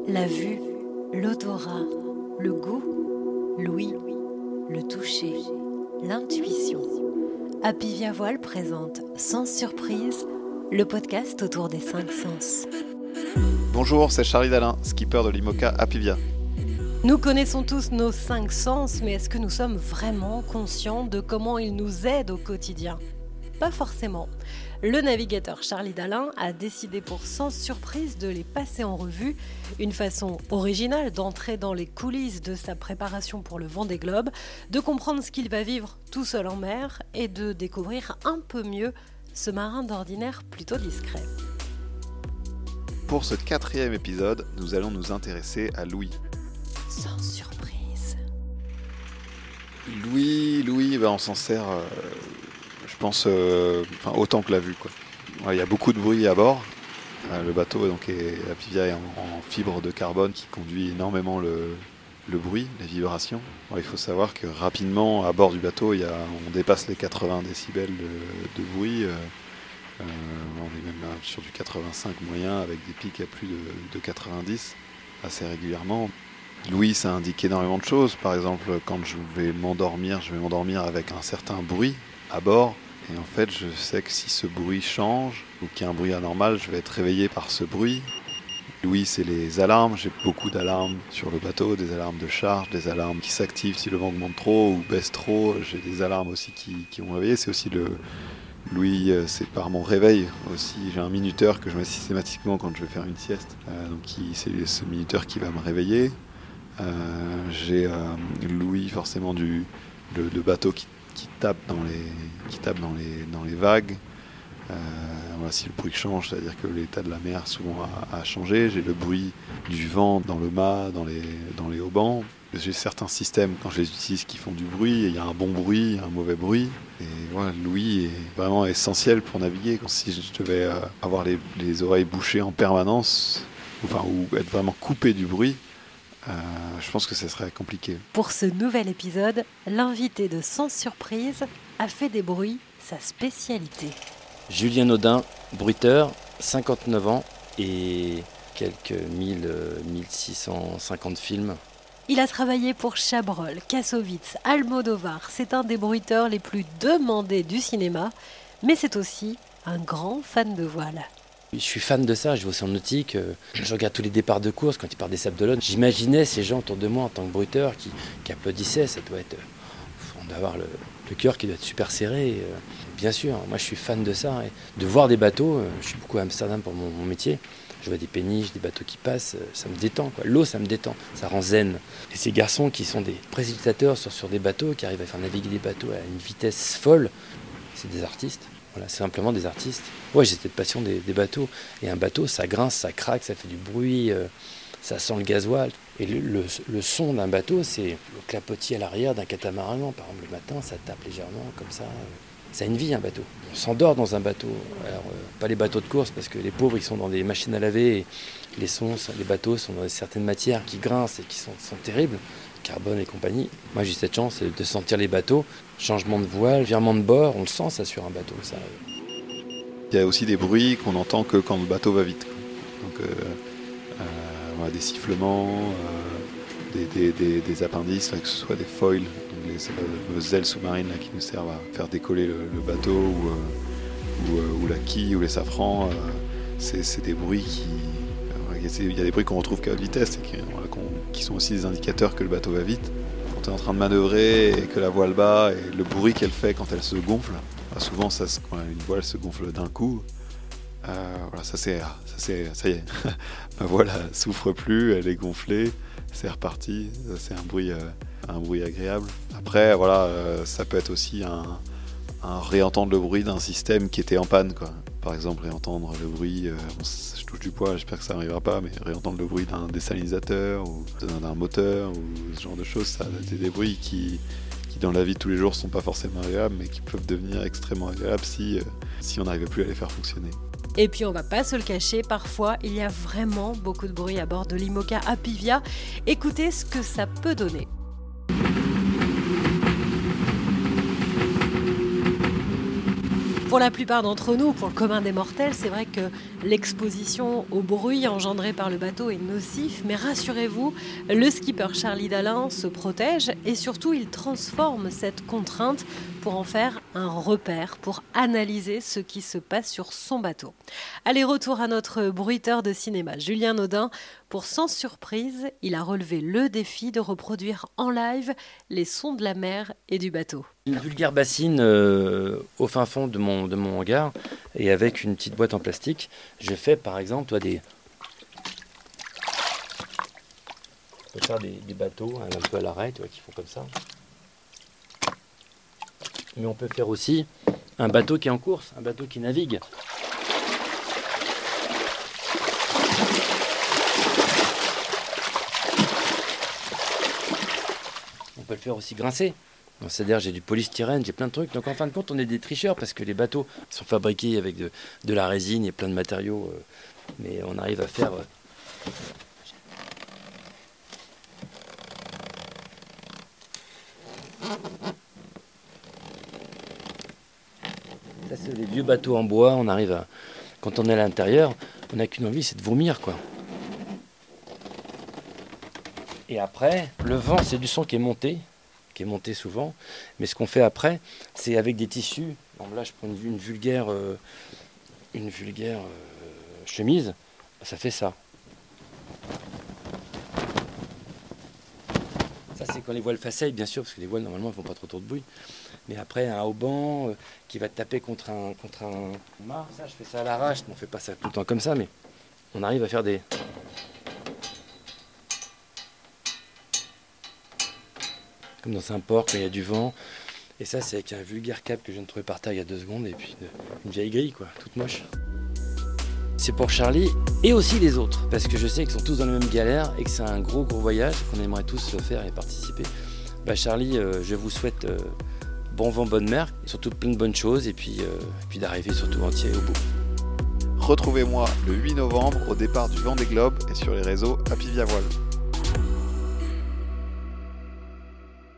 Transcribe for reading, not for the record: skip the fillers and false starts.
La vue, l'odorat, le goût, l'ouïe, le toucher, l'intuition. Apivia Voile présente Sans surprise, le podcast autour des 5 sens. Bonjour, c'est Charlie Dalin, skipper de l'IMOCA Apivia. Nous connaissons tous nos 5 sens, mais est-ce que nous sommes vraiment conscients de comment ils nous aident au quotidien ? Pas forcément. Le navigateur Charlie Dalin a décidé pour Sans surprise de les passer en revue, une façon originale d'entrer dans les coulisses de sa préparation pour le Vendée Globe, de comprendre ce qu'il va vivre tout seul en mer et de découvrir un peu mieux ce marin d'ordinaire plutôt discret. Pour ce 4e épisode, nous allons nous intéresser à l'ouïe. Sans surprise. L'ouïe, on s'en sert, je pense, autant que la vue, quoi. Il y a beaucoup de bruit à bord. Le bateau Apivia est en fibre de carbone qui conduit énormément le bruit, les vibrations. Il faut savoir que rapidement, à bord du bateau, on dépasse les 80 décibels de bruit. On est même là sur du 85 moyen avec des pics à plus de 90 assez régulièrement. L'ouïe, ça indique énormément de choses. Par exemple, quand je vais m'endormir avec un certain bruit à bord. Et en fait, je sais que si ce bruit change ou qu'il y a un bruit anormal, je vais être réveillé par ce bruit. L'ouïe, c'est les alarmes. J'ai beaucoup d'alarmes sur le bateau, des alarmes de charge, des alarmes qui s'activent si le vent monte trop ou baisse trop. J'ai des alarmes aussi qui vont réveiller. C'est aussi l'ouïe, c'est par mon réveil aussi. J'ai un minuteur que je mets systématiquement quand je vais faire une sieste. C'est ce minuteur qui va me réveiller. J'ai l'ouïe forcément de bateau qui tape dans les vagues. Si le bruit change, c'est-à-dire que l'état de la mer souvent a changé. J'ai le bruit du vent dans le mât, dans les haubans. J'ai certains systèmes quand je les utilise qui font du bruit. Il y a un bon bruit, un mauvais bruit. Et voilà, l'ouïe est vraiment essentiel pour naviguer. Si je devais avoir les oreilles bouchées en permanence, ou être vraiment coupé du bruit, je pense que ce serait compliqué. Pour ce nouvel épisode, l'invité de Sans surprise a fait des bruits sa spécialité. Julien Audin, bruiteur, 59 ans et quelques 1650 films. Il a travaillé pour Chabrol, Kassovitz, Almodovar. C'est un des bruiteurs les plus demandés du cinéma, mais c'est aussi un grand fan de voile. Je suis fan de ça, je vais aussi en nautique, je regarde tous les départs de course quand ils partent des Sables d'Olonne. J'imaginais ces gens autour de moi en tant que bruiteur qui applaudissaient, ça doit être... On doit avoir le cœur qui doit être super serré. Bien sûr, moi je suis fan de ça. Et de voir des bateaux, je suis beaucoup à Amsterdam pour mon métier, je vois des péniches, des bateaux qui passent, ça me détend, quoi. L'eau, ça me détend, ça rend zen. Et ces garçons qui sont des précipitateurs sur des bateaux, qui arrivent à faire naviguer des bateaux à une vitesse folle, c'est des artistes. Voilà, c'est simplement des artistes. Ouais, j'ai cette passion des bateaux. Et un bateau, ça grince, ça craque, ça fait du bruit, ça sent le gasoil. Et le son d'un bateau, c'est le clapotis à l'arrière d'un catamaran. Par exemple, le matin, ça tape légèrement, comme ça. Ça a une vie, un bateau. On s'endort dans un bateau. Alors, pas les bateaux de course, parce que les pauvres, ils sont dans des machines à laver. Et les bateaux sont dans certaines matières qui grincent et qui sont terribles. Carbone et compagnie. Moi, j'ai cette chance de sentir les bateaux. Changement de voile, virement de bord, on le sent ça sur un bateau. Ça. Il y a aussi des bruits qu'on n'entend que quand le bateau va vite. Donc, des sifflements, des appendices, là, que ce soit des foils, donc les fameuses ailes sous-marines là, qui nous servent à faire décoller le bateau, ou la quille, ou les safrans. C'est des bruits il y a des bruits qu'on retrouve qu'à haute vitesse et qui sont aussi des indicateurs que le bateau va vite. Quand tu es en train de manœuvrer et que la voile bat et le bruit qu'elle fait quand elle se gonfle, souvent quand une voile se gonfle d'un coup, ça y est, ma voile elle souffre plus, elle est gonflée, c'est reparti, c'est un bruit agréable. Après ça peut être aussi un réentendre le bruit d'un système qui était en panne, quoi. Par exemple, réentendre le bruit, je touche du poids, j'espère que ça n'arrivera pas, mais réentendre le bruit d'un dessalinisateur ou d'un moteur ou ce genre de choses, ça c'est des bruits qui dans la vie de tous les jours sont pas forcément agréables, mais qui peuvent devenir extrêmement agréables si on n'arrivait plus à les faire fonctionner. Et puis on va pas se le cacher, parfois il y a vraiment beaucoup de bruit à bord de l'IMOCA Apivia. Écoutez ce que ça peut donner. Pour la plupart d'entre nous, pour le commun des mortels, c'est vrai que l'exposition au bruit engendré par le bateau est nocif, mais rassurez-vous, le skipper Charlie Dalin se protège et surtout il transforme cette contrainte pour en faire un repère, pour analyser ce qui se passe sur son bateau. Allez, retour à notre bruiteur de cinéma, Julien Naudin. Pour Sans Surprise, il a relevé le défi de reproduire en live les sons de la mer et du bateau. Une vulgaire bassine au fin fond de mon hangar et avec une petite boîte en plastique, je fais par exemple des bateaux un peu à l'arrêt qui font comme ça. Mais on peut faire aussi un bateau qui est en course, un bateau qui navigue. On peut le faire aussi grincer. C'est-à-dire j'ai du polystyrène, j'ai plein de trucs. Donc en fin de compte, on est des tricheurs parce que les bateaux sont fabriqués avec de la résine et plein de matériaux. Mais on arrive à faire... Ça, c'est des vieux bateaux en bois. On arrive à... Quand on est à l'intérieur, on n'a qu'une envie, c'est de vomir, quoi. Et après, le vent, c'est du son qui est monté souvent. Mais ce qu'on fait après, c'est avec des tissus. Donc là, je prends une vulgaire chemise. Ça fait ça. Ça, c'est quand les voiles faceillent, bien sûr, parce que les voiles, normalement, elles font pas trop de bruit. Mais après, un hauban qui va te taper contre un mât. Ça, je fais ça à l'arrache. On fait pas ça tout le temps comme ça, mais on arrive à faire des... Comme dans un port, quand il y a du vent. Et ça, c'est avec un vulgaire câble que je viens de trouver par terre il y a 2 secondes. Et puis une vieille grille, quoi, toute moche. C'est pour Charlie et aussi les autres. Parce que je sais qu'ils sont tous dans la même galère et que c'est un gros voyage qu'on aimerait tous faire et participer. Charlie, je vous souhaite bon vent, bonne mer. Et surtout plein de bonnes choses. Et puis d'arriver surtout entier au bout. Retrouvez-moi le 8 novembre au départ du Vendée Globe et sur les réseaux Happy Via Voile.